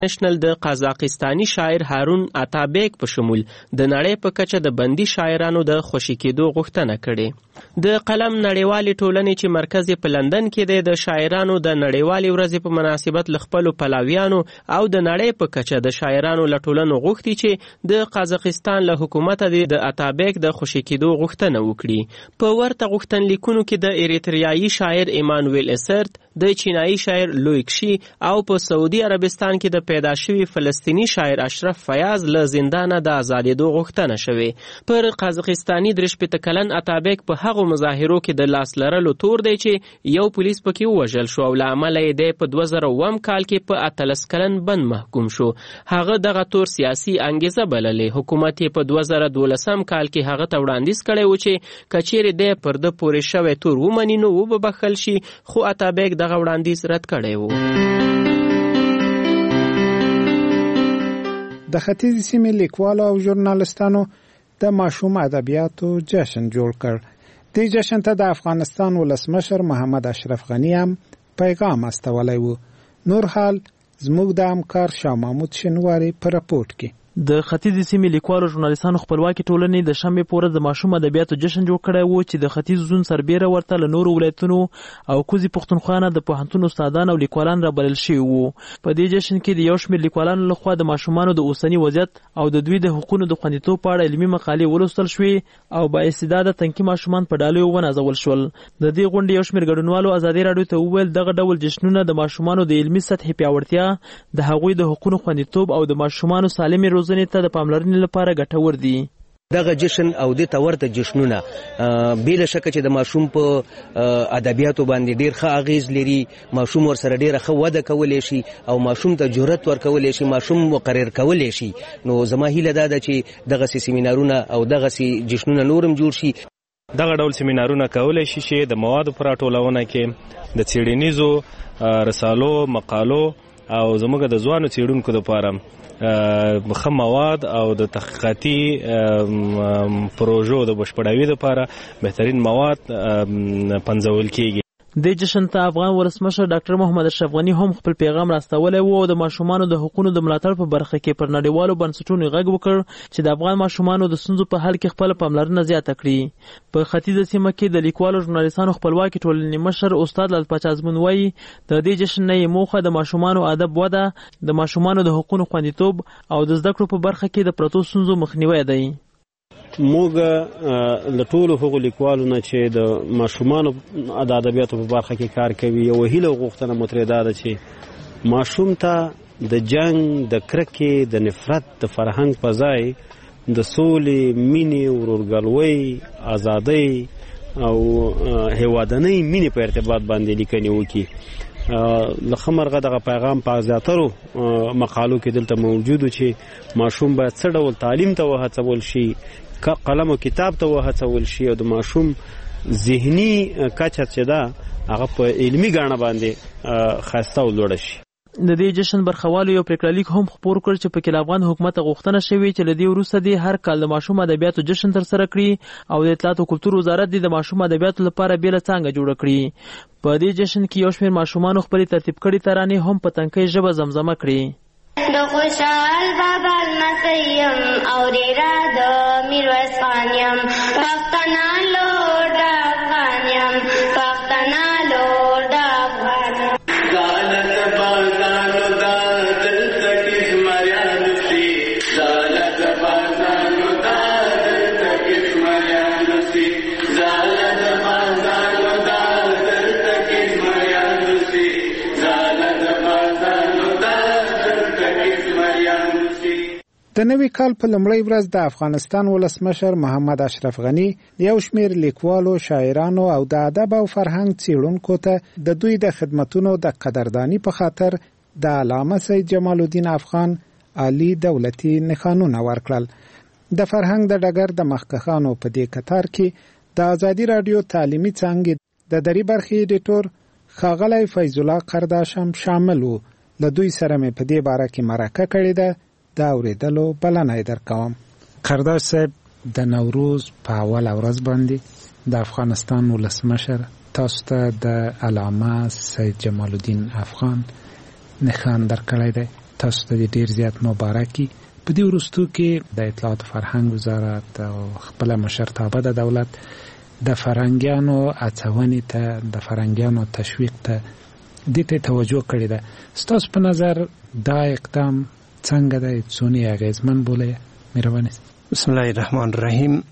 نشنل د قزاقستاني شاعر هارون اتابیک په شمول د نړۍ په کچه د بندي شاعرانو د خوشي کېدو غوښتنه کړې. د قلم نړیوالې ټولنې چې مرکز په لندن کې دی د شاعرانو د نړیوالې ورځې په مناسبت له خپلو پلاویانو او د نړۍ په کچه د شاعرانو له ټولنو غوښتي چې د قزاقستان له حکومته د اتابیک د خوشي کېدو غوښتنه وکړي. په ورته غوښتنلیکونو کې د ایریتریایي شاعر ایمانویل اسرت، د چینایي شاعر لویکشي او په سعودي عربستان کې د پیدا شوی فلسطینی شاعر اشرف فیاض له زندانه د آزادېدو غوښتنه شوې. پر قزاقستاني 63 کلن اتابیک په هغو مظاهرو کې د لاس لرلو تور دی چې یو پولیس پکې ووژل شو او له امله یې دی په 2009 کال کې په 18 کلن بند محکوم شو. هغه دغه تور سیاسي انګیزه بللې. حکومت یې په 2012 کال کې هغه ته وړاندیز کړی و چې کچېرې دی پر د پورې شوی تور ومني نو وبخښل شي، خو اتابیک دغه وړاندیز رد کړی و. د ختیځې سیمې لیکوالو او ژورنالستانو د ماشوم ادبیاتو جشن جوړ کړ. دې جشن ته د افغانستان ولسمشر محمد اشرف غنی هم پیغام استولی و. نور حال زموږ د همکار شاه محمود شنواری په راپورټ کې. د ختیځې سیمې لیکوالو ژورنالستانو خپلواکي ټولنې د شنبې په ورځ د ماشوم ادبیاتو جشن جوړ کړی و چې د ختیځ زون سربیره ورته له نورو ولایتونو او کوزي پښتونخوا نه د پوهنتون استادان او لیکوالان رابلل شوي وو. په دې جشن کې د یو شمېر لیکوالانو لخوا د ماشومانو د اوسني وضعیت او د دوی د حقوقو د خوندیتوب په اړه علمي مقالې ولوستل شوې او بااستعداده تنکي ماشومان په ډالیو ونازول شول. د دې غونډې یو شمېر ګډونوالو ازادي راډیو ته وویل دغه ډول جشنونه د ماشومانو د علمي سطحې پیاوړتیا، د هغوی د حقوقو خوندیتوب او د ماشومانو سالمې روزنې ته د پاملرنې لپاره ګټور دي. دغه جشن او د تورته جشنونه بلا شک چې د ماشوم په ادبیاتو باندې ډیر ښه اغیز لري. ماشوم ورسره ډیر ښه وده کولای شي او ماشوم ته جرأت ورکولای شي، ماشوم مقرر کولای شي. نو زما هیله ده چې دغه سیمینارونه او دغه جشنونه نورم جوړ شي. دغه ډول سیمینارونه کولای شي چې د موادو پر راټولونه کې د څېړنیزو رسالو، مقالو او زموږ د ځوانو څېړونکو لپاره ښه مواد او د تحقیقاتي پروژو د بشپړاوي لپاره بهترین مواد پنځول کیږي. د جشن ته افغان ولسمشر ډاکټر محمد اشرف غنی هم خپل پیغام راستولی و او د ماشومانو د حقوقو د ملاتړ په برخه کې پر نړیوالو بنسټونو غږ وکړ چې د افغان ماشومانو د ستونزو په حل کې خپل پاملرنه زیاته کړي. په ختیځه سیمه کې د لیکوالو ژورنالستانو خپلواکي ټولنې مشر استاد لال پاچا ازمون وایي د دې جشن نه یې موخه د ماشومانو ادب وده، د ماشومانو د حقوقو خوندیتوب او د زده کړو په برخه کې د پرتو ستونزو مخنیوی دی. موږ له ټولو هغو لیکوالو نه چې د ماشومانو د ادبیاتو په برخه کې کار کوي یو هیله غوښتنه مترې ده چې ماشوم ته د جنگ، د کرکې، د نفرت، د فرهنګ په ځای د سولې، مینې، ورورګلوۍ، ازادۍ او هیوادنۍ مینې په ارتباط باندې لیکنې وکړي. له مرغه دغه پیغام په زیاترو مقالو کې دلته موجود چې ماشوم باید څه ډول تعلیم ته وهڅول شي، قلم او کتاب ته وهڅول شي او د ماشوم ذهني کچه چې ده هغه په علمي ګاڼه باندې ښایسته او لوړه شي. د دې جشن برخوالو یو پریکړه لیک هم خپور کړ چې پکې له افغان حکومت غوښتنه شوې چې له دې وروسته د هر کال د ماشوم ادبیاتو جشن ترسره کړي او د اطلاعات او کلتور وزارت د ماشوم ادبیاتو لپاره بیله څانګه جوړه کړي. په دې جشن کې یو شمېر ماشومانو خپلې ترتیب کړي ترانې هم په تنکۍ ژبه زمزمه کړي. د خوشحال بابا لمسیم او ډیره د میرویس خان یم، پښتانه لور د افغان یم، پښتانه لور د افغان یم. زالت بازانو دا دلته کې زمریانو سي، زالت بازانو دا دلته کې زمریانو سي، زالت بازانو دا دلته کې زمریانو سي، زالت بازانو دا د نوي کال په لومړۍ ورځ د افغانستان ولسمشر محمد اشرف غنی یو شمېر لیکوالو، شاعرانو او د ادب او فرهنګ څېړونکو ته د دوی د خدمتونو د قدرداني په خاطر د علامه سید جمال الدین افغان عالی دولتي نښانونه ورکړل. د فرهنګ د ډګر د مخکښانو په دې کتار کې د ازادي راډیو تعلیمي څانګې د دري برخې ایډیټور ښاغلی فیض الله قرداش هم شامل و. له دوی سره مې په دې باره کې مرکه کړې ده، د اورېدلو بلنه یې درکوم. قرداش صاحب، د نوروز په اوله ورځ باندې د افغانستان ولسمشر تاسو ته د علامه سید جمال الدین افغان نښان درکړی دی. تاسو ته ډیر زیات مبارکي. په دې وروستو کې د اطلاعات فرهنګ وزارت او خپل مشرتابه د دولت د فرهنګیانو اڅونې ته، د فرهنګیانو تشویق ته دې ته توجه کړې ده. ستاسو په نظر دا اقدام څنګه دی، څونه اغیزمن بولئ؟ مهرباني. بسم الله الرحمن الرحیم.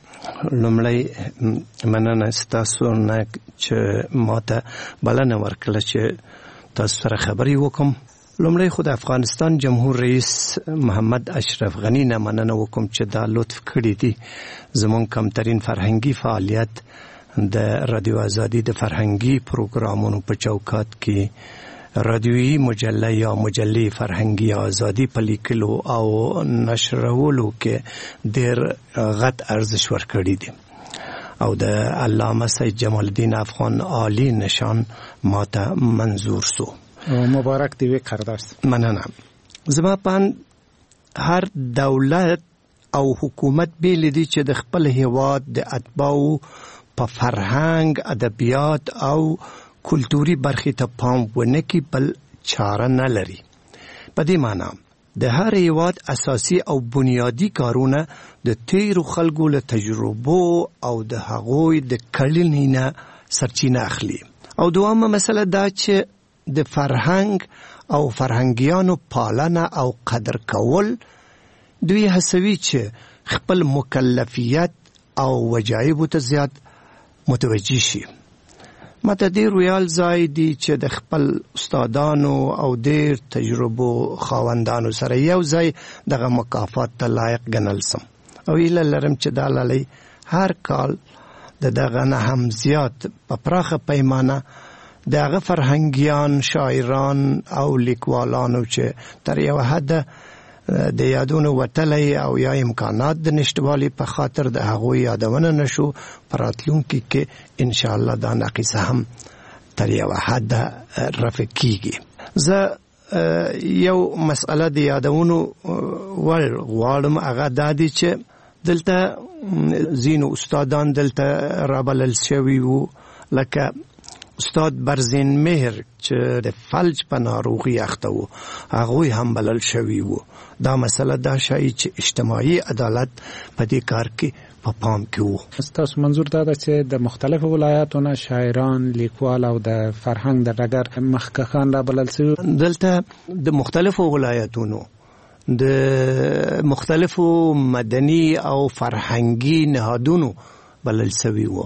لومړی مننه ستاسو نه چې ماته بلنه ورکړه چې تاسو سره خبرې وکم. لومړی خو د افغانستان جمهور رئیس محمد اشرف غنی نه مننه وکم چې دا لطف کړی دی زمون کمترین فرهنګي فعالیت د رادیو ازادي د فرهنګي پروګرامونو په چوکات کې رادیویي مجله یا مجلې فرهنګي ازادي په لیکلو او نشرولو کې ډېر غټ ارزښت ورکړی دی او د علامه سید جمال الدین افغان عالی نشان ماته منظور سو. مبارک دی وی قرداشت. مننه. زما په هر دولت او حکومت بیل دی چې د خپل هیواد د اتباعو په فرهنګ، ادبیات او کلتوري برخې ته پام ونه کړي بل چاره نه لري. په دې معنی د هر هیواد اساسي او بنیادی کارونه د تیرو خلکو له تجربو او د هغوی د کړنې نه سرچینه اخلي. او دوامه مسله دا چې د فرهنګ او فرهنګیانو پالنه او قدر کول دوی هڅوي چې خپل مکلفیت او وجایب ته زیات متوجه شي. ماته ډېر ویال ځای دی چې د خپل استادانو او ډېر تجربو خاوندانو سره یو ځای دغه مکافات ته لایق ګڼل سم او هیله لرم چې دا لالی هر کال د دغه نه هم زیات په پراخه پیمانه د هغه فرهنګیان، شاعران او لیکوالانو چې تر یوه حده د یادونو وتلی او یا امکانات د نشتوالي په خاطر د هغوی یادونه نشو، په راتلونکي کې انشاءالله دا ناقصه هم تر یوه حده رفع کیږي. زه یو مسئله د یادونو غواړم، هغه دا دی چې دلته ځینو استادان دلته رابلل شوي وو، لکه استاد برزین مهر چې د فلج په ناروغي اخته وو، هغوی هم بلل شوي وو. دا مسله دا شایي چې اجتماعي عدالت په دې کار کې په پام کې وو. ستاسو منظور دا ده چې د مختلفو ولایاتو نه شاعران، لیکوال او د فرهنګ د ډګر مخکښان رابلل شوي؟ دلته د مختلفو ولایتونو د مختلفو مدني او فرهنګي نهادونو بلل شوي وو.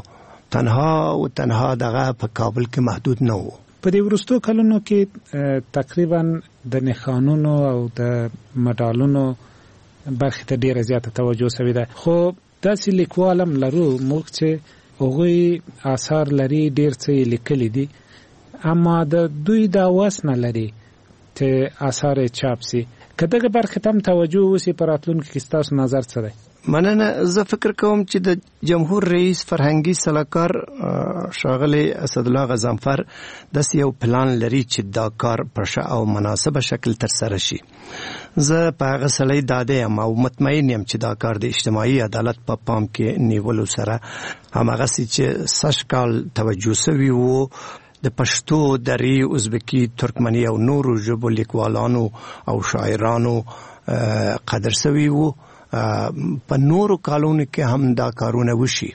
تنها دغه په کابل کې محدود نه وو. په دې وروستو کلونو کې تقریبا د نښانونو او د مډالونو برخې ته ډیره زیاته توجه شوې ده، خو داسې لیکوال هم لرو موږ چې هغوی آثار لري، ډیر څه یې لیکلي دي، اما د دوی دا وس نه لري چې آثار یې چاپ سي. که دغه برخې ته هم توجه وسي په راتلونکي کې ستاسو نظر څه دی؟ مننه. زه فکر کوم چې د جمهور رئیس فرهنګي سلاکار ښاغلی اسدالله غضنفر داسې یو پلان لري چې دا کار په ښه او مناسبه شکل ترسره شي. زه په هغه سړی ډاډه یم او مطمئن یم چې دا کار د اجتماعي عدالت په پام کې نیولو سره هماغسې چې سږ کال توجه سوي وو د پښتو، دري، ازبکي، ترکمني او نورو ژبو لیکوالانو او شاعرانو قدر سوي وو، په نورو کالونو کې هم دا کارونه وشي.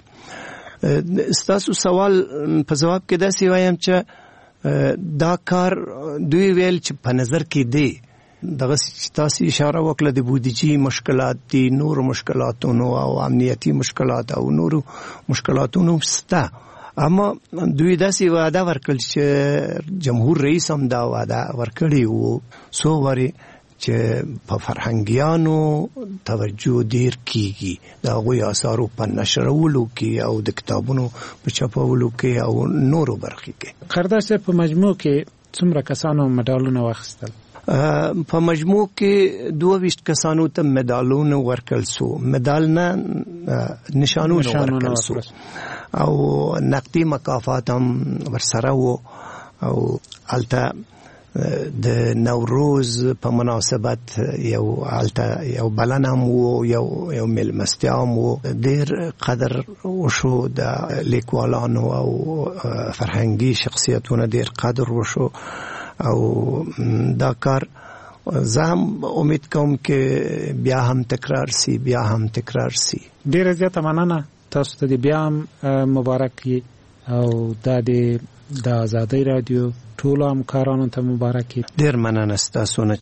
ستاسو سوال په جواب کې داسې وایم چې دا کار دوی ویل چې په نظر کې دی، دغه چې تاسو اشاره وکړه د بودیجې مشکلات دي، نورو مشکلاتونو او امنیتي مشکلات او نورو مشکلاتونو سته، اما دوی داسې وعده ورکړل چې جمهور رئیس هم دا وعده ورکړی وو څو وارې چې په فرهنګیانو توجه ډیر کیږي، د هغوی آثارو په نشرولو کې او د کتابونو په چاپولو کې او نورو برخې کې. قرداش صاحب، په مجموع کې څومره کسانو مډالونه واخیستل؟ په مجموع کې 22 کسانو ته مډالونه ورکړل سو، مډال نه نشانونه ورکړل سو او نقدي مکافات هم ورسره وو. او البته د نوروز په مناسبت یو بلنم وو، یو ملمستیام وو، ډیر قدر وشو د لیکوالانو او فرهنګي شخصیتونو ډیر قدر وشو او دا کار زه هم امید کوم چې بیا هم تکرار سي. ډیره زیاته مننه. تاسو ته بیا هم مبارک او د آزادۍ رادیو ټول همکارانو ته مبارک. ډیر مننه ستاسو نه.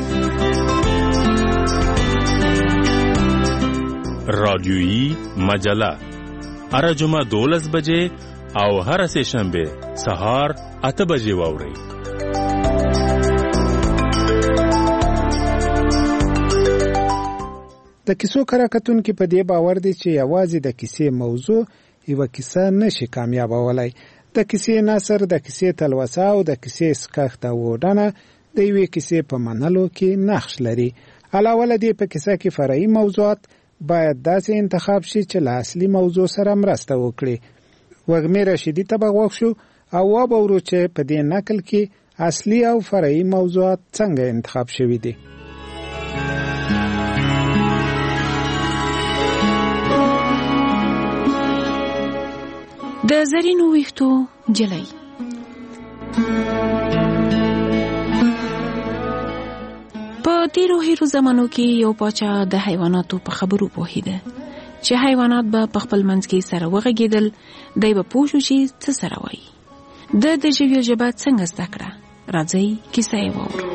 رادیویی مجله هر جمعه 12 بجې او هر سه شنبه سهار 8 بجې واورئ. د کیسو کراکتونکو په دې باور دي چې یوازې د کیسې موضوع یو کیسه نشي کامیابولای. د کیسې نثر، د کیسې تلوسه او د کیسې سکښت او وډانه د یوې کیسې په منلو کې نقش لري. علاوه له دې په کیسه کې فرعي موضوعات باید داسې انتخاب شي چې له اصلي موضوع سره مرسته وکړي. وږمې رشیدي ته به غوږ شو او وبورو چې په دې نقل کې اصلي او فرعي موضوعات څنګه انتخاب شوي دي. د زرینو ویښتو جلۍ. په تیرو هیرو زمانو کې یو پاچا د حیواناتو په خبرو پوهیده چې حیوانات به په خپل منځ کې سره وغږیدل. دی به پوه شو چې څه سره وایي. د ژویو ژبه څنګه زده کړه؟ راځئ کیسه یې واورو.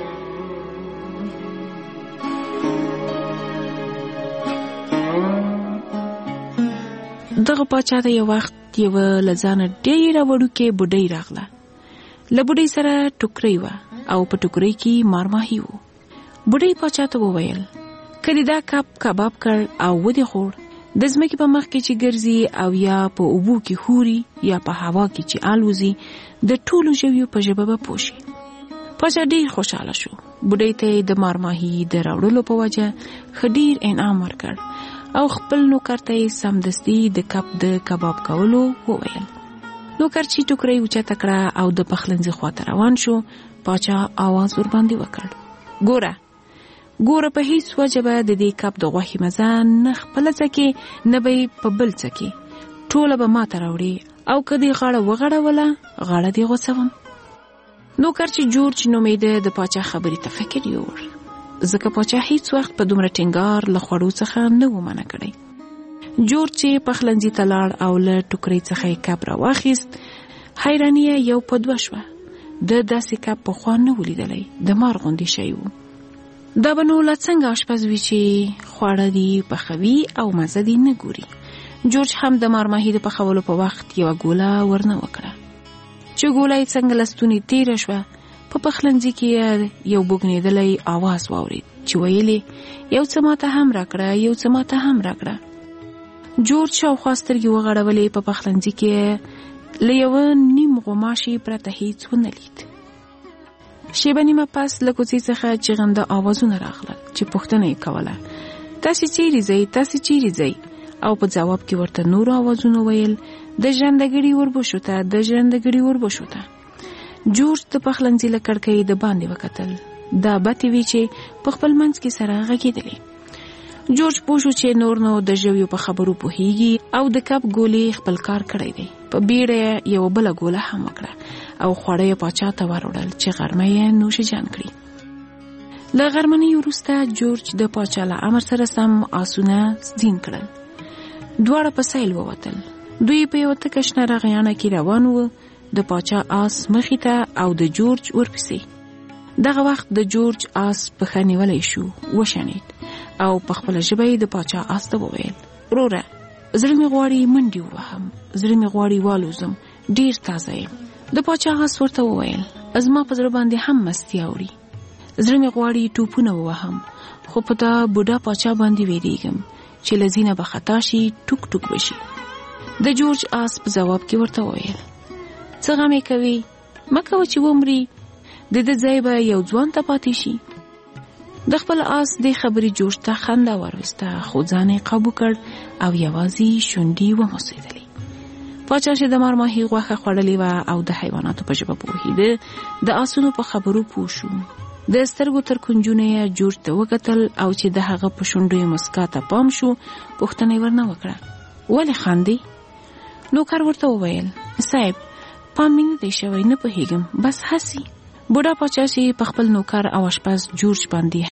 دغه پاچا ته یو وخت یو له ځانه ډېره وړوکې بوډۍ راغله. له بوډۍ سره ټوکرۍ وه او په ټوکرۍ کې مارماهي و. بوډۍ پاچا ته وویل که دې دا کباب کړ او ودې خوړ، د ځمکې په مخ کې چې ګرځي او یا په اوبو کې خوري یا په هوا کې چې الوزي، د ټولو ژویو په ژبه به پوه شي. پاچا ډېر خوشحاله شو. بوډۍ ته د مارماهي د راوړلو په وجه ښه ډېر انعام ورکړ او خپل نوکر ته یې سمدستي د کباب کولو وویل. نوکر چې ټوکرۍ اوچته کړه او د پخلنځي خواته روان شو، پاچا آواز ورباندې وکړ: ګوره په هیڅ وجه به د دې کب د غوښې مزه نه خپله څکې نه به یې په بل څکې، ټوله به ما ته راوړې او که دې غاړه وغړوله غاړه دې غوڅوم. نوکر چې جورج نومېده د پاچا خبرې ته فکر یووړ، ځکه پاچا هیڅ وخت په دومره ټینګار له خوړو څخه نه و منع کړی. جورج چې پخلنځي ته لاړ او له ټوکرۍ څخه یې کب راواخیست، حیراني یې یو په دوه شوه. د داسې کب پخوا نه و لیدلی، د مار غوندې شی و. دا به نو لا څنګه اشپز وي چې خواړه دي پخوي او مزه دي نه ګوري. جورج هم د مارماهي د پخولو په وخت یوه ګوله ورنه وکړه. چې ګوله یې څنګه له ستونې تېره شوه، په پخلنځي کې یو بوږنېدلی آواز واورېد چې ویلې: یو څه ماته هم راکړه، یو څه ماته هم راکړه. جورج شاوخوا سترګې وغړولې، په پخلنځي کې له یوه نیم غوماشي پرته هیڅ ونه لید. شیبه نیمه پس له کوڅې څخه چغنده آوازونه راغلل چې پوښتنه یې کوله: تاسې چیرې ځئ، تاسې چیرې ځئ؟ او په ځواب کې ورته نورو آوازونو ویل: د ژرندګړي وربشو ته، د ژرندګړي وربشو ته. جورج د پخلنځي له کړکۍ د باندې وکتل. دا بتې وې چې په خپل منځ کې سره غږېدلې. جورج پوه شو چې نور نو د ژویو په خبرو پوهیږي او د کب ګولې خپل کار کړی دی. په بیړه یو بله ګوله هم وکړه او خواړه یې پاچا ته وروړل چې غرمه یې نوش جان کړي. له غرمنۍ وروسته جورج د پاچا له امر سره سم آسونه زین کړل. دواړه په سیل ووتل. دوی په یوه تکه شنه رغیانه کې روان وو. د پاچا آس مخې ته او د جورج ورپسې. دغه وخت د جورج آس پښه نیولی شو، وشنید او په خپله ژبه یې د پاچا آس ته وویل: وروره، زړه مې غواړي منډې ووهم، زړه مې غواړي والوزم، ډېر تازه یم. د پاچا آس ورته وویل: زما په زړه باندې هم مستي اوري، زړه مې غواړي ټوپونه ووهم، خو په دا بوډا پاچا باندې ویریږم چې له زینه به خطا شي، ټوک ټوک بشي. د جورج آس په ځواب کې ورته وویل: څه غم یې کوي؟ مه کوه چې ومري، د ده ځای به یو ځوان ته پاتې شي. د خپل آس دې خبرې جورج ته خندا وروسته، خو ځان یې قابو کړ او یوازې شونډې وموسېدلې. پاچا چې د مارماهي غوښه خوړلې وه او د حیواناتو په ژبه پوهېده، د آسونو په خبرو پوه شو. د سترګو تر کونجونه یې جورج ته وکتل او چې د هغه په شونډو یې مسکا ته پام شو، پوښتنه یې ورنه وکړه: ولې خاندې؟ نوکر ورته وویل: صاحب، پام مې نه دی شوی، نه پوهېږم، بس هسې. بوډا پاچا چې په خپل نوکر او اشپز جورج باندې